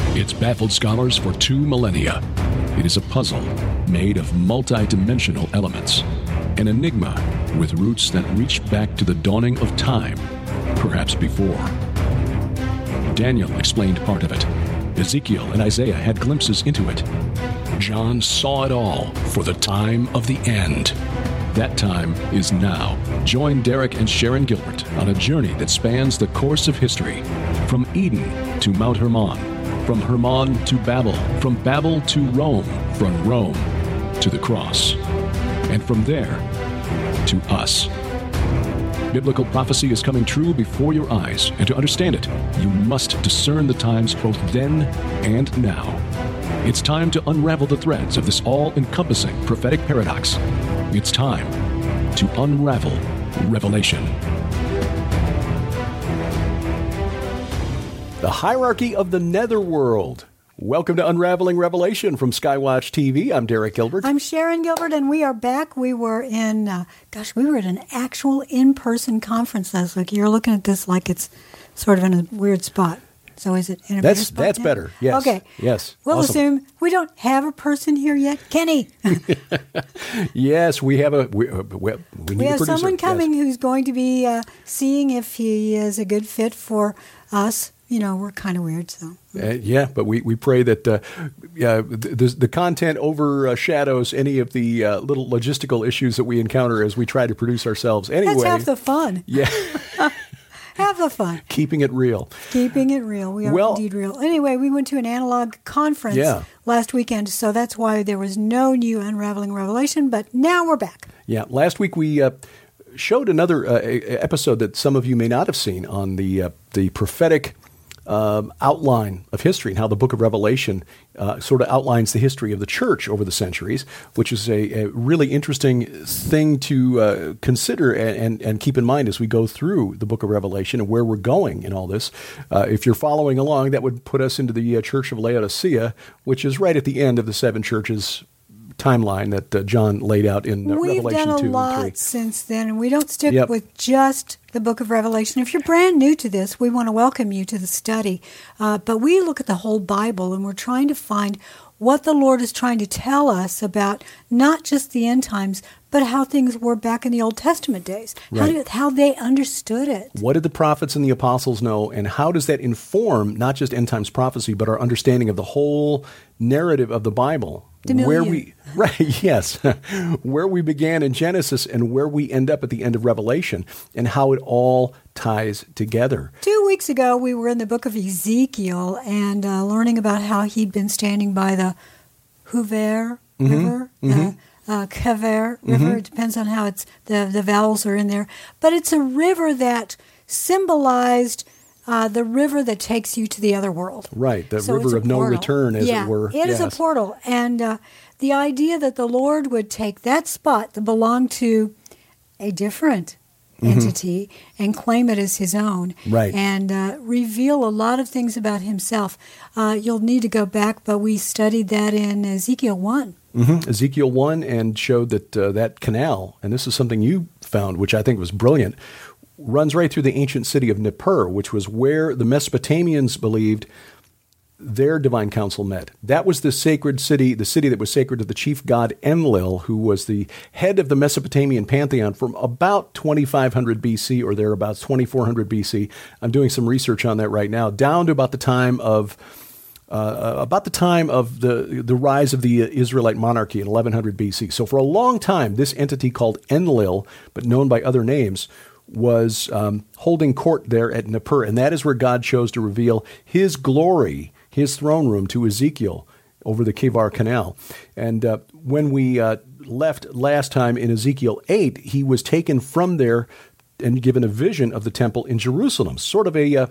It's baffled scholars for 2 millennia. It is a puzzle made of multi-dimensional elements, an enigma with roots that reach back to the dawning of time, perhaps before. Daniel explained part of it. Ezekiel and Isaiah had glimpses into it. John saw it all for the time of the end. That time is now. Join Derek and Sharon Gilbert on a journey that spans the course of history, from Eden to Mount Hermon, from Hermon to Babel, from Babel to Rome, from Rome to the cross, and from there to us. Biblical prophecy is coming true before your eyes, and to understand it, you must discern the times both then and now. It's time to unravel the threads of this all-encompassing prophetic paradox. It's time to unravel Revelation. The hierarchy of the netherworld. Welcome to Unraveling Revelation from Skywatch TV. I'm Derek Gilbert. I'm Sharon Gilbert, and we are back. We were in, we were at an actual in-person conference last week. You're looking at this like it's sort of in a weird spot. So is it in a weird spot? That's better. Yes. Okay. Yes. We'll awesome. assume we don't have a person here yet. Kenny. Yes, we have we need a producer. We have someone coming who's going to be seeing if he is a good fit for us. You know, we're kind of weird, so. But we pray that the content overshadows any of the little logistical issues that we encounter as we try to produce ourselves. Anyway, that's half the fun. Yeah. Half the fun. Keeping it real. Keeping it real. We are indeed real. Anyway, we went to an analog conference last weekend, so that's why there was no new Unraveling Revelation, but now we're back. Yeah, last week we showed another episode that some of you may not have seen on the prophetic outline of history and how the book of Revelation sort of outlines the history of the church over the centuries, which is a really interesting thing to consider and keep in mind as we go through the book of Revelation and where we're going in all this. If you're following along, that would put us into the Church of Laodicea, which is right at the end of the 7 churches timeline that John laid out in Revelation 2 and 3. We've done a lot since then, and we don't stick with just the book of Revelation. If you're brand new to this, we want to welcome you to the study. But we look at the whole Bible, and we're trying to find what the Lord is trying to tell us about not just the end times, but how things were back in the Old Testament days, how they understood it. What did the prophets and the apostles know, and how does that inform not just end times prophecy, but our understanding of the whole narrative of the Bible? Where we began in Genesis and where we end up at the end of Revelation, and how it all ties together. 2 weeks ago, we were in the book of Ezekiel and learning about how he'd been standing by the Huver River, Kever River. It depends on how it's the vowels are in there, but it's a river that symbolized the river that takes you to the other world. Right, the river of no return, as it were. It is a portal. And the idea that the Lord would take that spot that belonged to a different entity and claim it as his own, and reveal a lot of things about himself. You'll need to go back, but we studied that in Ezekiel 1. Ezekiel 1, and showed that that canal, and this is something you found, which I think was brilliant, runs right through the ancient city of Nippur, which was where the Mesopotamians believed their divine council met. That was the sacred city, the city that was sacred to the chief god Enlil, who was the head of the Mesopotamian pantheon from about 2500 BC or thereabouts, 2400 BC. I'm doing some research on that right now, down to about the time of the rise of the Israelite monarchy in 1100 BC. So for a long time, this entity called Enlil, but known by other names, was holding court there at Nippur, and that is where God chose to reveal his glory, his throne room, to Ezekiel over the Kebar Canal. And when we left last time in Ezekiel 8, he was taken from there and given a vision of the temple in Jerusalem, sort of a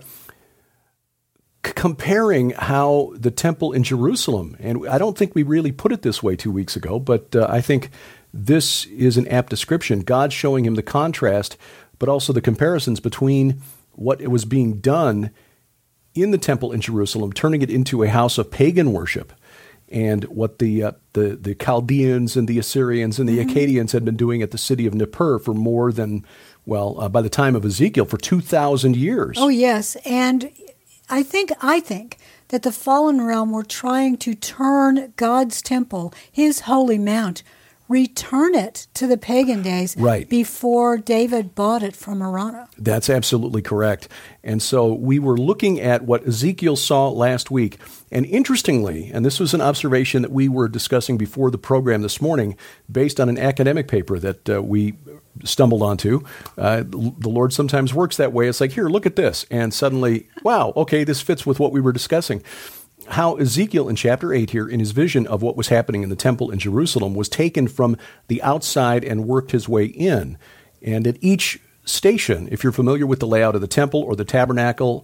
comparing how the temple in Jerusalem, and I don't think we really put it this way 2 weeks ago, but I think this is an apt description. God showing him the contrast, but also the comparisons between what was being done in the temple in Jerusalem, turning it into a house of pagan worship, and what the Chaldeans and the Assyrians and the Akkadians had been doing at the city of Nippur for more than, by the time of Ezekiel, for 2,000 years. Oh, yes. And I think that the fallen realm were trying to turn God's temple, his holy mount, return it to the pagan days before David bought it from Araunah. That's absolutely correct. And so we were looking at what Ezekiel saw last week. And interestingly, and this was an observation that we were discussing before the program this morning, based on an academic paper that we stumbled onto. The Lord sometimes works that way. It's like, here, look at this. And suddenly, wow, okay, this fits with what we were discussing. How Ezekiel in chapter 8 here, in his vision of what was happening in the temple in Jerusalem, was taken from the outside and worked his way in. And at each station, if you're familiar with the layout of the temple or the tabernacle,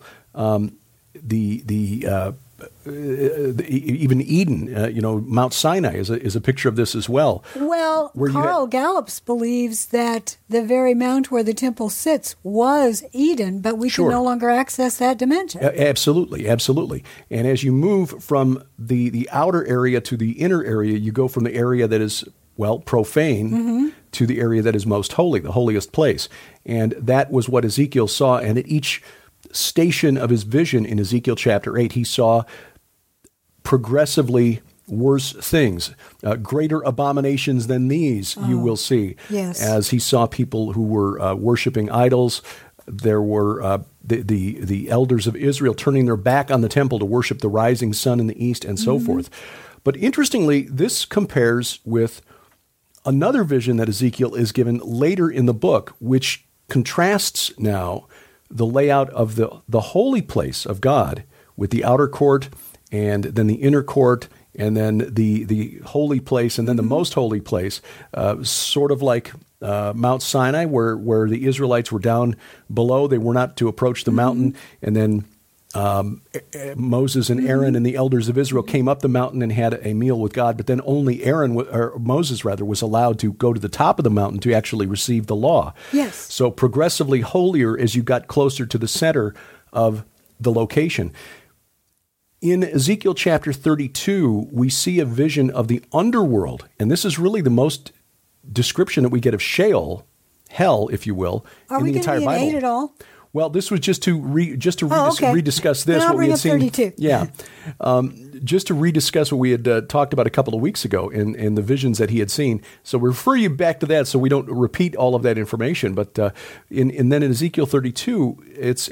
even Eden, Mount Sinai is a picture of this as well. Well, Carl Gallups believes that the very mount where the temple sits was Eden, but we can no longer access that dimension. Absolutely. And as you move from the outer area to the inner area, you go from the area that is, profane to the area that is most holy, the holiest place. And that was what Ezekiel saw. And at each station of his vision in Ezekiel chapter 8, he saw progressively worse things, greater abominations than these you will see. Yes. As he saw people who were worshiping idols. There were the elders of Israel turning their back on the temple to worship the rising sun in the east and so forth. But interestingly, this compares with another vision that Ezekiel is given later in the book, which contrasts now the layout of the holy place of God with the outer court and then the inner court and then the holy place and then the most holy place, sort of like Mount Sinai where the Israelites were down below. They were not to approach the mountain. And then Moses and Aaron and the elders of Israel came up the mountain and had a meal with God, but then only Moses was allowed to go to the top of the mountain to actually receive the law. Yes. So progressively holier as you got closer to the center of the location. In Ezekiel chapter 32, we see a vision of the underworld, and this is really the most description that we get of Sheol, hell, if you will, in the entire Bible. Are we going to be in 8 at all? Well, this was just to rediscuss this. Then I'll what we bring had up seen. 32. Yeah, just to rediscuss what we had talked about a couple of weeks ago in the visions that he had seen. So we refer you back to that so we don't repeat all of that information. But then in Ezekiel 32, it's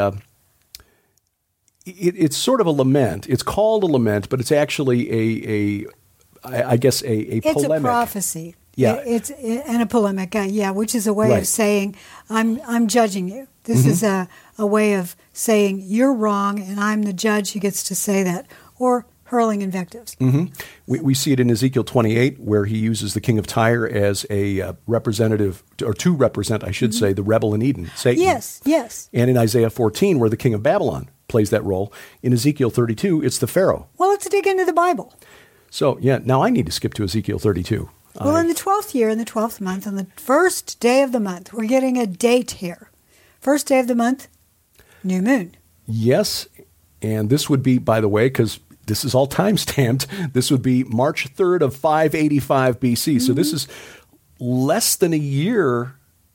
it's sort of a lament. It's called a lament, but it's actually I guess a polemic. It's a prophecy. Yeah, it's and a polemic. Which is a way of saying I'm judging you. This is a way of saying you're wrong, and I'm the judge who gets to say that, or hurling invectives. We see it in Ezekiel 28, where he uses the king of Tyre as a representative, or to represent, I should say, the rebel in Eden, Satan. Yes. And in Isaiah 14, where the king of Babylon plays that role. In Ezekiel 32, it's the Pharaoh. Well, let's dig into the Bible. So, now I need to skip to Ezekiel 32. Well, in the 12th year, in the 12th month, on the first day of the month, we're getting a date here. First day of the month, new moon. Yes, and this would be, by the way, because this is all time-stamped, this would be March 3rd of 585 BC. So this is less than a year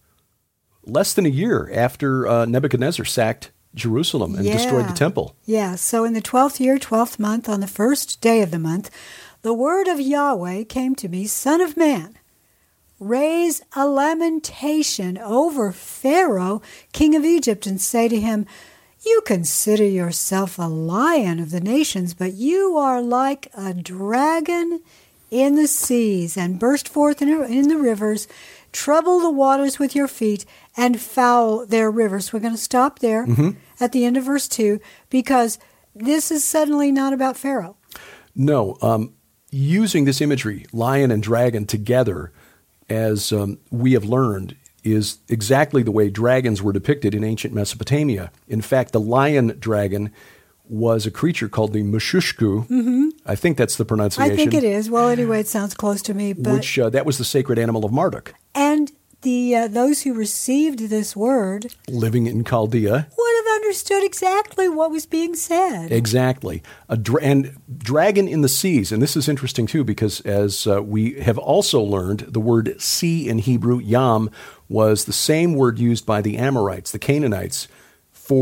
after Nebuchadnezzar sacked Jerusalem and destroyed the temple. Yeah, so in the 12th year, 12th month, on the first day of the month, the word of Yahweh came to me, Son of man, raise a lamentation over Pharaoh, king of Egypt, and say to him, you consider yourself a lion of the nations, but you are like a dragon in the seas, and burst forth in the rivers, trouble the waters with your feet, and foul their rivers. We're going to stop there at the end of verse 2, because this is suddenly not about Pharaoh. No, using this imagery, lion and dragon together, as we have learned, is exactly the way dragons were depicted in ancient Mesopotamia. In fact, the lion dragon was a creature called the Meshushku. I think that's the pronunciation. I think it is. Well, anyway, it sounds close to me. But which that was the sacred animal of Marduk. And those who received this word, living in Chaldea, would have understood exactly what was being said. Exactly. And dragon in the seas. And this is interesting, too, because as we have also learned, the word sea in Hebrew, yam, was the same word used by the Amorites, the Canaanites, for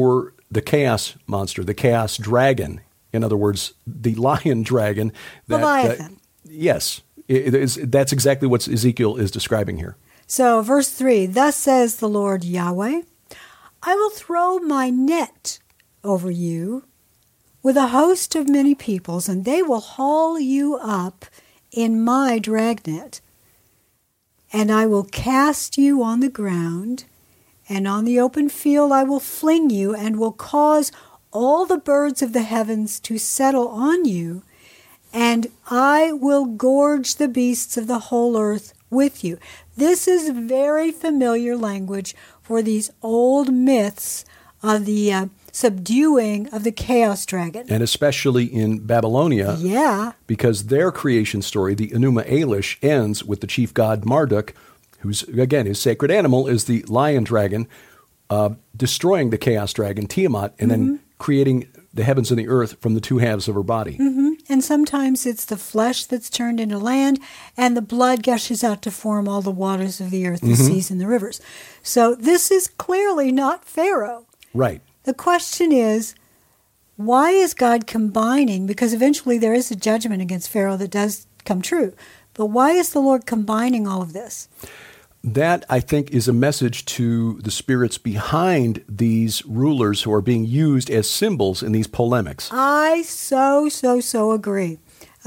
the chaos monster, the chaos dragon. In other words, the lion dragon. Leviathan. Yes. That's exactly what Ezekiel is describing here. So, verse 3, thus says the Lord Yahweh, I will throw my net over you with a host of many peoples, and they will haul you up in my dragnet. And I will cast you on the ground, and on the open field I will fling you, and will cause all the birds of the heavens to settle on you, and I will gorge the beasts of the whole earth with you. This is very familiar language for these old myths of the subduing of the chaos dragon. And especially in Babylonia. Yeah. Because their creation story, the Enuma Elish, ends with the chief god Marduk, who's, again, his sacred animal is the lion dragon, destroying the chaos dragon, Tiamat, and then creating the heavens and the earth from the two halves of her body. Mm-hmm. And sometimes it's the flesh that's turned into land, and the blood gushes out to form all the waters of the earth, the seas and the rivers. So this is clearly not Pharaoh. Right. The question is, why is God combining? Because eventually there is a judgment against Pharaoh that does come true. But why is the Lord combining all of this? That, I think, is a message to the spirits behind these rulers who are being used as symbols in these polemics. I so agree.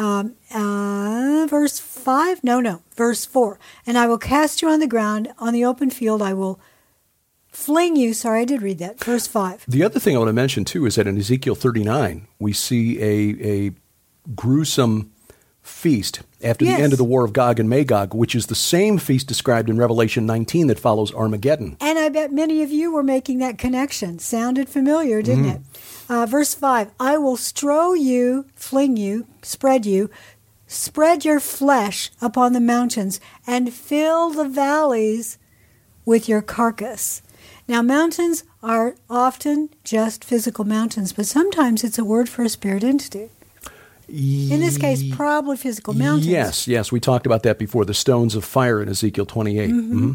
Verse 5? No. Verse 4. And I will cast you on the ground. On the open field I will fling you. Sorry, I did read that. Verse 5. The other thing I want to mention, too, is that in Ezekiel 39, we see a gruesome feast after the end of the war of Gog and Magog, which is the same feast described in Revelation 19 that follows Armageddon. And I bet many of you were making that connection. Sounded familiar, didn't it? Verse 5, I will strow you, fling you, spread your flesh upon the mountains, and fill the valleys with your carcass. Now, mountains are often just physical mountains, but sometimes it's a word for a spirit entity. In this case, probably physical mountains. Yes. We talked about that before, the stones of fire in Ezekiel 28.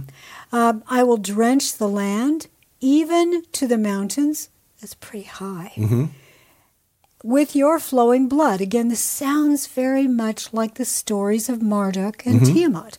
I will drench the land, even to the mountains. That's pretty high. With your flowing blood. Again, this sounds very much like the stories of Marduk and Tiamat.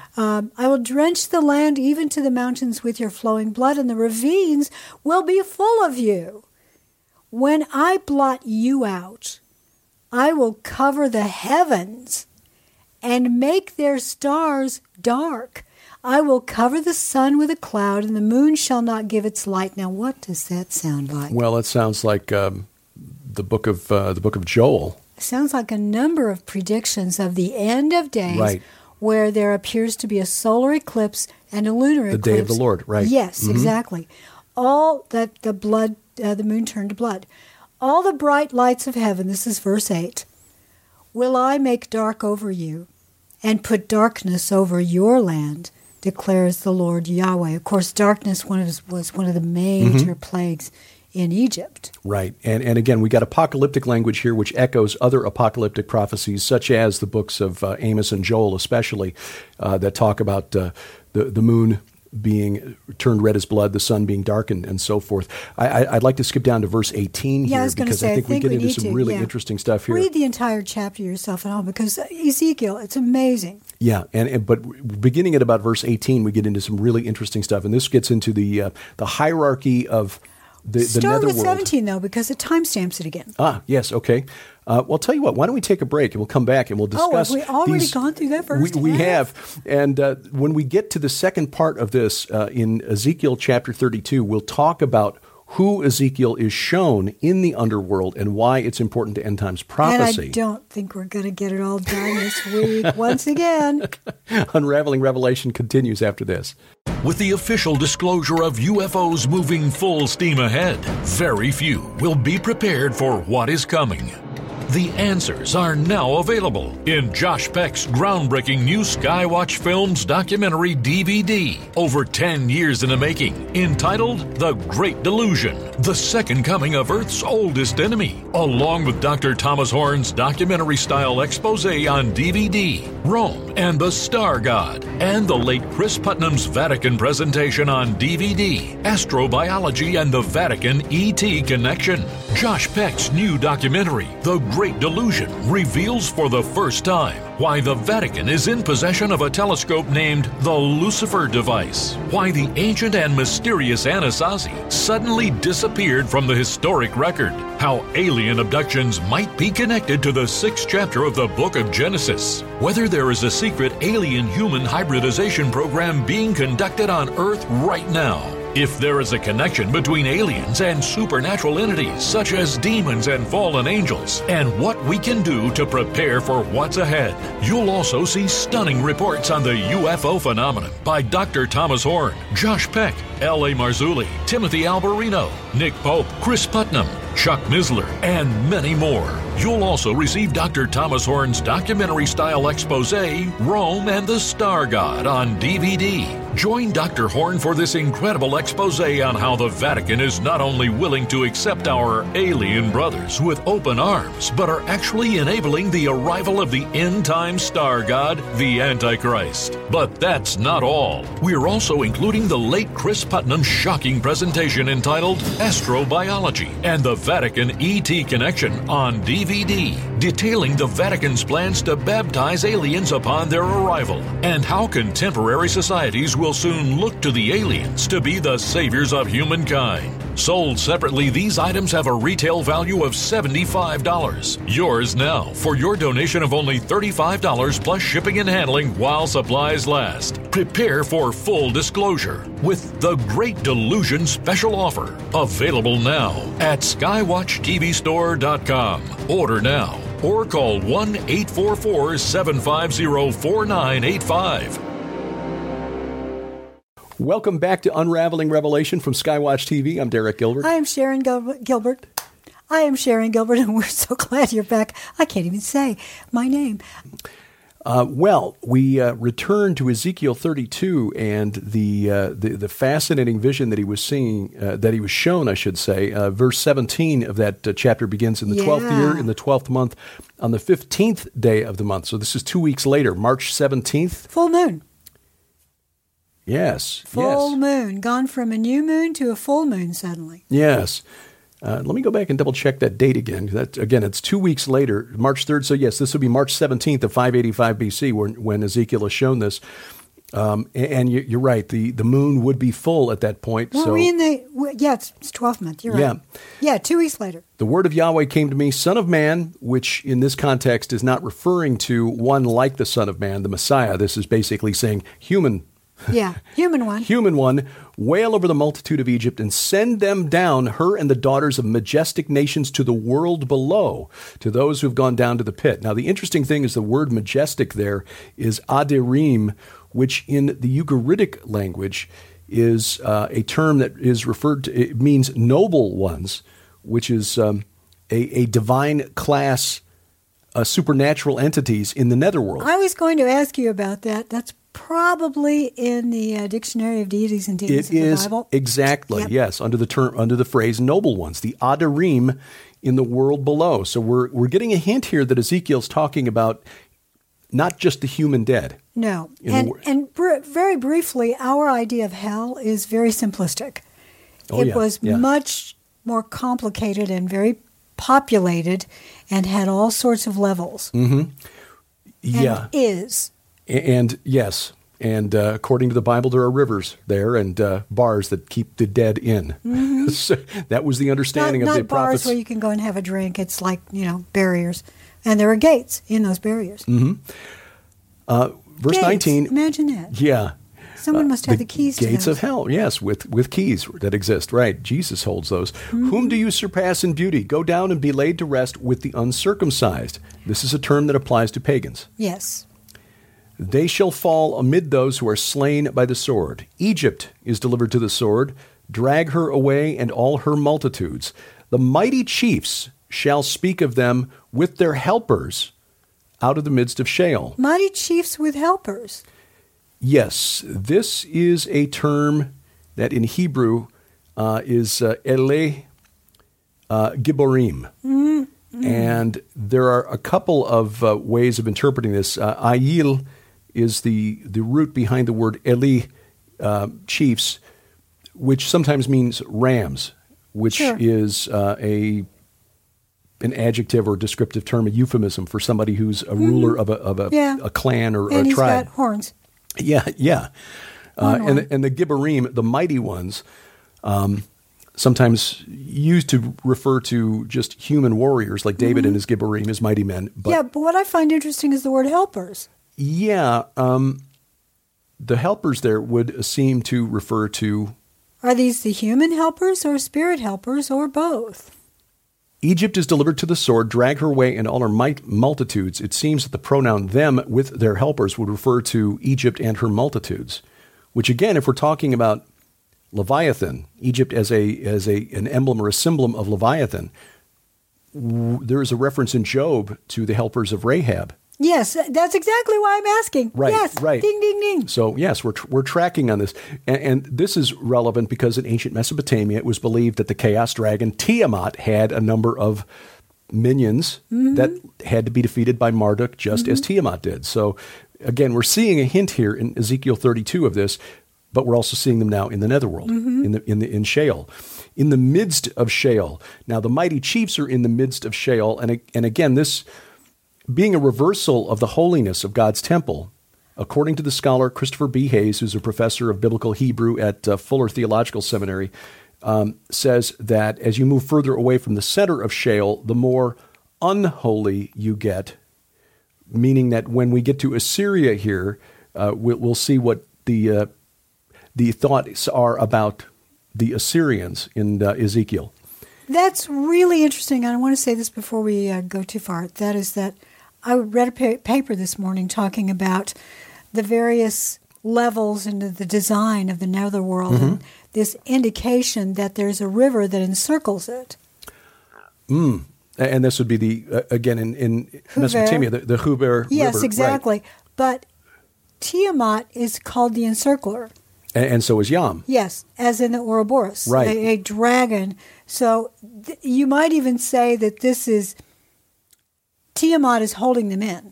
I will drench the land, even to the mountains, with your flowing blood, and the ravines will be full of you. When I blot you out, I will cover the heavens and make their stars dark. I will cover the sun with a cloud, and the moon shall not give its light. Now, what does that sound like? Well, it sounds like the book of Joel. It sounds like a number of predictions of the end of days, where there appears to be a solar eclipse and a lunar eclipse. The day of the Lord, right? Yes, exactly. All that the moon turned to blood. All the bright lights of heaven, this is verse 8, will I make dark over you, and put darkness over your land, declares the Lord Yahweh. Of course, darkness was one of the major plagues in Egypt. Right. And again, we got apocalyptic language here, which echoes other apocalyptic prophecies, such as the books of Amos and Joel especially, that talk about the moon being turned red as blood, the sun being darkened, and so forth. I'd like to skip down to verse 18 here, because I think we get into some really interesting stuff here. Read the entire chapter yourself at home, because Ezekiel, it's amazing. Yeah, but beginning at about verse 18, we get into some really interesting stuff, and this gets into the hierarchy of the Start netherworld. with 17, though, because it timestamps it again. Yes, okay. Well, I'll tell you what, why don't we take a break and we'll come back and we'll discuss. Have we already gone through that first We have. And when we get to the second part of this in Ezekiel chapter 32, we'll talk about who Ezekiel is shown in the underworld and why it's important to end times prophecy. And I don't think we're going to get it all done this week once again. Unraveling Revelation continues after this. With the official disclosure of UFOs moving full steam ahead, very few will be prepared for what is coming. The answers are now available in Josh Peck's groundbreaking new Skywatch Films documentary DVD, over 10 years in the making, entitled The Great Delusion, the second coming of Earth's oldest enemy, along with Dr. Thomas Horn's documentary-style expose on DVD, Rome and the Star God, and the late Chris Putnam's Vatican presentation on DVD, Astrobiology and the Vatican ET Connection. Josh Peck's new documentary, The Great Delusion, reveals for the first time why the Vatican is in possession of a telescope named the Lucifer device, why the ancient and mysterious Anasazi suddenly disappeared from the historic record, how alien abductions might be connected to the 6th chapter of the book of Genesis, whether there is a secret alien-human hybridization program being conducted on Earth right now, if there is a connection between aliens and supernatural entities such as demons and fallen angels, and what we can do to prepare for what's ahead. You'll also see stunning reports on the UFO phenomenon by Dr. Thomas Horn, Josh Peck, L.A. Marzulli, Timothy Alberino, Nick Pope, Chris Putnam, Chuck Misler, and many more. You'll also receive Dr. Thomas Horn's documentary-style expose, Rome and the Star God, on DVD. Join Dr. Horn for this incredible expose on how the Vatican is not only willing to accept our alien brothers with open arms, but are actually enabling the arrival of the end-time star god, the Antichrist. But that's not all. We're also including the late Chris Putnam's shocking presentation entitled Astrobiology and the Vatican ET Connection on DVD, detailing the Vatican's plans to baptize aliens upon their arrival, and how contemporary societies will soon look to the aliens to be the saviors of humankind. Sold separately, these items have a retail value of $75. Yours now for your donation of only $35 plus shipping and handling while supplies last. Prepare for full disclosure with the Great Delusion special offer. Available now at skywatchtvstore.com. Order now or call 1-844-750-4985. Welcome back to Unraveling Revelation from Skywatch TV. I'm Derek Gilbert. I am Sharon Gilbert. I am Sharon Gilbert, and we're so glad you're back. I can't even say my name. We return to Ezekiel 32 and the fascinating vision that he was seeing, that he was shown, I should say. Verse 17 of that chapter begins in the 12th year, in the 12th month, on the 15th day of the month. So this is 2 weeks later, March 17th. Full moon. Yes. Full moon. Gone from a new moon to a full moon suddenly. Yes. Let me go back and double check that date again. Again, it's 2 weeks later, March 3rd. So yes, this will be March 17th of 585 BC when Ezekiel is shown this. And you're right. The moon would be full at that point. Well, it's 12th month. You're right. Yeah, 2 weeks later. The word of Yahweh came to me, Son of Man, which in this context is not referring to one like the Son of Man, the Messiah. This is basically saying human. Yeah, human one. Human one, wail over the multitude of Egypt and send them down, her and the daughters of majestic nations, to the world below, to those who have gone down to the pit. Now, the interesting thing is the word majestic there is adirim, which in the Ugaritic language is a term that is referred to, it means noble ones, which is a divine class, supernatural entities in the netherworld. I was going to ask you about that. That's probably in the Dictionary of Deities and Demons of the Bible. It is, exactly, yes, under the phrase noble ones, the Adirim in the world below. So we're getting a hint here that Ezekiel's talking about not just the human dead. No, very briefly, our idea of hell is very simplistic. It was much more complicated and very populated and had all sorts of levels. Mm-hmm. Yeah. And is. And yes, and according to the Bible, there are rivers there and bars that keep the dead in. Mm-hmm. So that was the understanding of the prophets. Not bars where you can go and have a drink. It's like, barriers. And there are gates in those barriers. Mm-hmm. Verse gates. 19. Imagine that. Yeah. Someone must have the keys to gates of hell, yes, with keys that exist, right? Jesus holds those. Mm-hmm. Whom do you surpass in beauty? Go down and be laid to rest with the uncircumcised. This is a term that applies to pagans. Yes. They shall fall amid those who are slain by the sword. Egypt is delivered to the sword. Drag her away and all her multitudes. The mighty chiefs shall speak of them with their helpers out of the midst of Sheol. Mighty chiefs with helpers. Yes, this is a term that in Hebrew is Ele Gibborim. And there are a couple of ways of interpreting this. Ayil is the root behind the word Eli, chiefs, which sometimes means rams, which is an adjective or descriptive term, a euphemism for somebody who's a ruler of a clan or and a tribe. And he's got horns. Yeah. And the Gibborim, the mighty ones, sometimes used to refer to just human warriors like David and his Gibborim, his mighty men. But what I find interesting is the word helpers. Yeah. The helpers there would seem to refer to... Are these the human helpers or spirit helpers or both? Egypt is delivered to the sword, drag her away and all her multitudes. It seems that the pronoun them with their helpers would refer to Egypt and her multitudes, which again, if we're talking about Leviathan, Egypt as an emblem or a symbol of Leviathan, there is a reference in Job to the helpers of Rahab. Yes, that's exactly why I'm asking. Right, yes, right. Ding, ding, ding. So yes, we're tracking on this, and this is relevant because in ancient Mesopotamia, it was believed that the chaos dragon Tiamat had a number of minions that had to be defeated by Marduk, just as Tiamat did. So again, we're seeing a hint here in Ezekiel 32 of this, but we're also seeing them now in the netherworld, in Sheol, in the midst of Sheol. Now the mighty chiefs are in the midst of Sheol, and again this. Being a reversal of the holiness of God's temple, according to the scholar Christopher B. Hayes, who's a professor of biblical Hebrew at Fuller Theological Seminary, says that as you move further away from the center of Sheol, the more unholy you get, meaning that when we get to Assyria here, we'll see what the thoughts are about the Assyrians in Ezekiel. That's really interesting. And I want to say this before we go too far. That is that I read a paper this morning talking about the various levels into the design of the netherworld and this indication that there's a river that encircles it. And this would be again in Mesopotamia, the Huber River. Yes, exactly. Right. But Tiamat is called the encircler. And so is Yam. Yes, as in the Ouroboros, right. a dragon. So you might even say that this is, Tiamat is holding them in.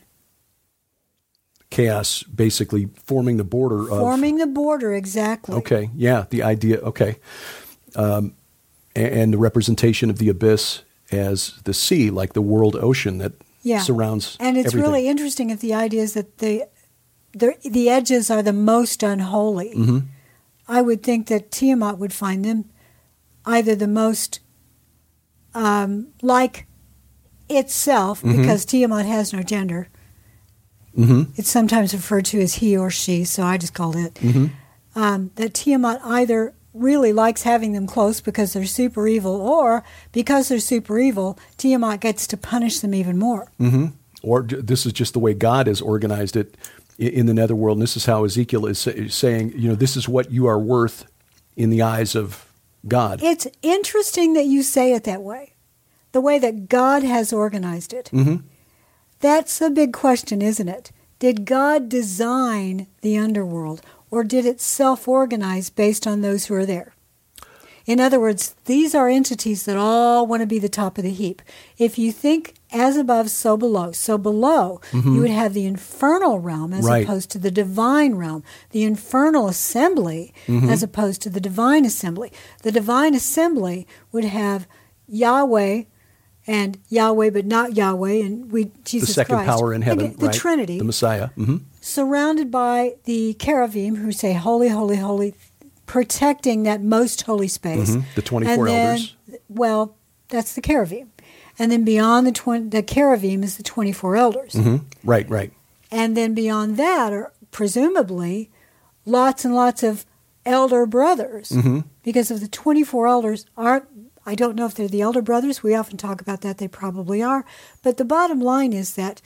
Chaos basically forming the border of... Forming the border, exactly. Okay, yeah, the idea, okay. And the representation of the abyss as the sea, like the world ocean that surrounds And it's everything. really interesting if the idea is that the edges are the most unholy. I would think that Tiamat would find them either the most like itself, because Tiamat has no gender. It's sometimes referred to as he or she, so I just called it. That Tiamat either really likes having them close because they're super evil, or because they're super evil, Tiamat gets to punish them even more. Or this is just the way God has organized it in the netherworld, and this is how Ezekiel is saying, this is what you are worth in the eyes of God. It's interesting that you say it that way, the way that God has organized it. That's a big question, isn't it? Did God design the underworld, or did it self-organize based on those who are there? In other words, these are entities that all want to be the top of the heap. If you think as above, so below. So below, you would have the infernal realm as opposed to the divine realm. The infernal assembly as opposed to the divine assembly. The divine assembly would have Yahweh and Yahweh but not Yahweh, and Jesus the second Christ. Power in heaven, the Trinity. The Messiah. Surrounded by the cherubim who say, holy, holy, holy, protecting that most holy space. The 24 elders. Well, that's the cherubim. And then beyond the cherubim is the 24 elders. Right. And then beyond that are presumably lots and lots of elder brothers. Because of the 24 elders I don't know if they're the elder brothers. We often talk about that. They probably are. But the bottom line is that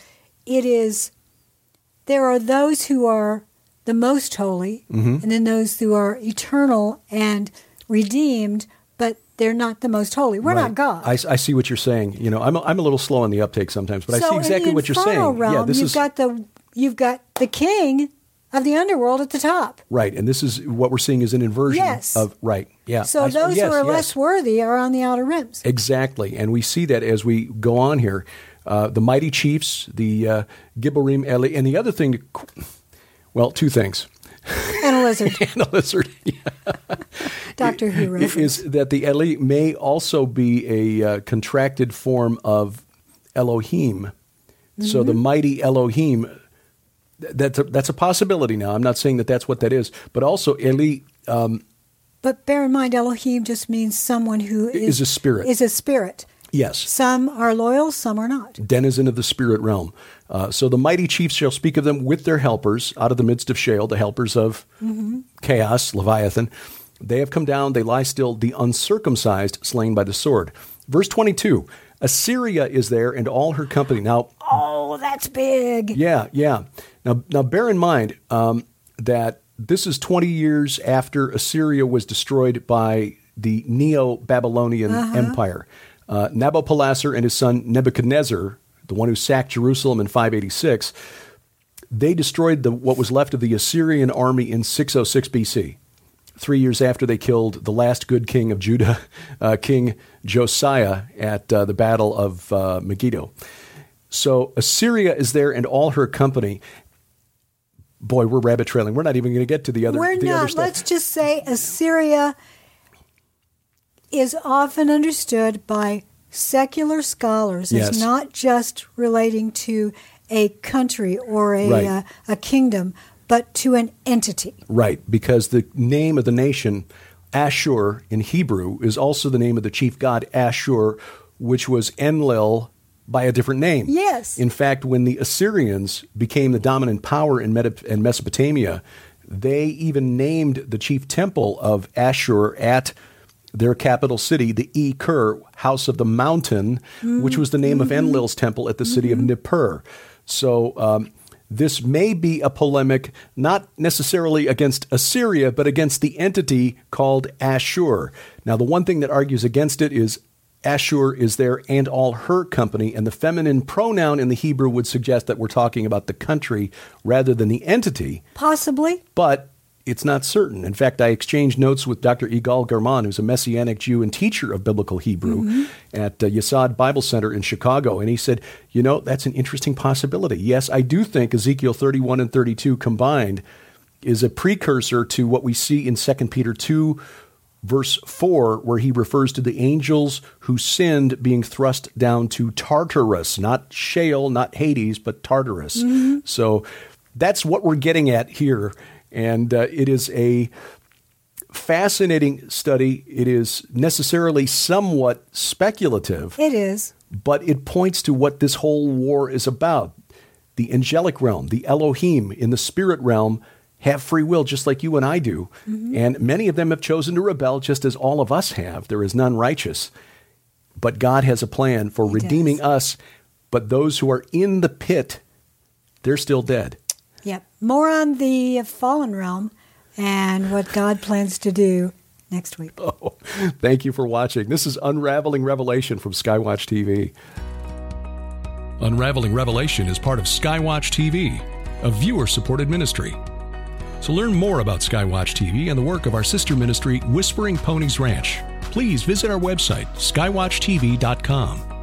there are those who are the most holy, and then those who are eternal and redeemed, but they're not the most holy. We're not God. I see what you're saying. You know, I'm a little slow on the uptake sometimes, but I see exactly what you're saying. Realm, you've got the king of the underworld at the top. Right, and this is what we're seeing is an inversion of Yeah. So those who are less worthy are on the outer rims. Exactly, and we see that as we go on here. The mighty chiefs, the Gibborim Eli, and the other thing, well, two things. And a lizard. And a lizard. Doctor Who reference. Is that the Eli may also be a contracted form of Elohim. Mm-hmm. So the mighty Elohim, that's a possibility now. I'm not saying that that's what that is. But also Eli... but bear in mind, Elohim just means someone who is a spirit. Is a spirit. Yes. Some are loyal, some are not. Denizen of the spirit realm. So the mighty chiefs shall speak of them with their helpers out of the midst of Sheol, the helpers of chaos, Leviathan. They have come down, they lie still, the uncircumcised slain by the sword. Verse 22, Assyria is there and all her company. Now, oh, that's big. Yeah. Now bear in mind that this is 20 years after Assyria was destroyed by the Neo-Babylonian Empire. Nabopolassar and his son Nebuchadnezzar, the one who sacked Jerusalem in 586, they destroyed what was left of the Assyrian army in 606 BC, 3 years after they killed the last good king of Judah, King Josiah, at the Battle of Megiddo. So Assyria is there and all her company. Boy, we're rabbit trailing. We're not even going to get to the other stuff. Let's just say Assyria is often understood by secular scholars as not just relating to a country or a kingdom, but to an entity. Right, because the name of the nation, Ashur in Hebrew, is also the name of the chief god Ashur, which was Enlil by a different name. Yes. In fact, when the Assyrians became the dominant power in Mesopotamia, they even named the chief temple of Ashur at their capital city, the E-Kur, House of the Mountain, which was the name of Enlil's temple at the city of Nippur. So this may be a polemic, not necessarily against Assyria, but against the entity called Ashur. Now, the one thing that argues against it is Ashur is there and all her company, and the feminine pronoun in the Hebrew would suggest that we're talking about the country rather than the entity. Possibly. But it's not certain. In fact, I exchanged notes with Dr. Igal Garman, who's a Messianic Jew and teacher of biblical Hebrew at Yesod Bible Center in Chicago. And he said, that's an interesting possibility. Yes, I do think Ezekiel 31 and 32 combined is a precursor to what we see in 2 Peter 2, verse 4, where he refers to the angels who sinned being thrust down to Tartarus, not Sheol, not Hades, but Tartarus. So that's what we're getting at here. And it is a fascinating study. It is necessarily somewhat speculative. It is. But it points to what this whole war is about. The angelic realm, the Elohim in the spirit realm, have free will just like you and I do. And many of them have chosen to rebel just as all of us have. There is none righteous. But God has a plan for redeeming us. But those who are in the pit, they're still dead. Yep. More on the fallen realm and what God plans to do next week. Oh, thank you for watching. This is Unraveling Revelation from Skywatch TV. Unraveling Revelation is part of Skywatch TV, a viewer-supported ministry. To learn more about Skywatch TV and the work of our sister ministry, Whispering Ponies Ranch, please visit our website, skywatchtv.com.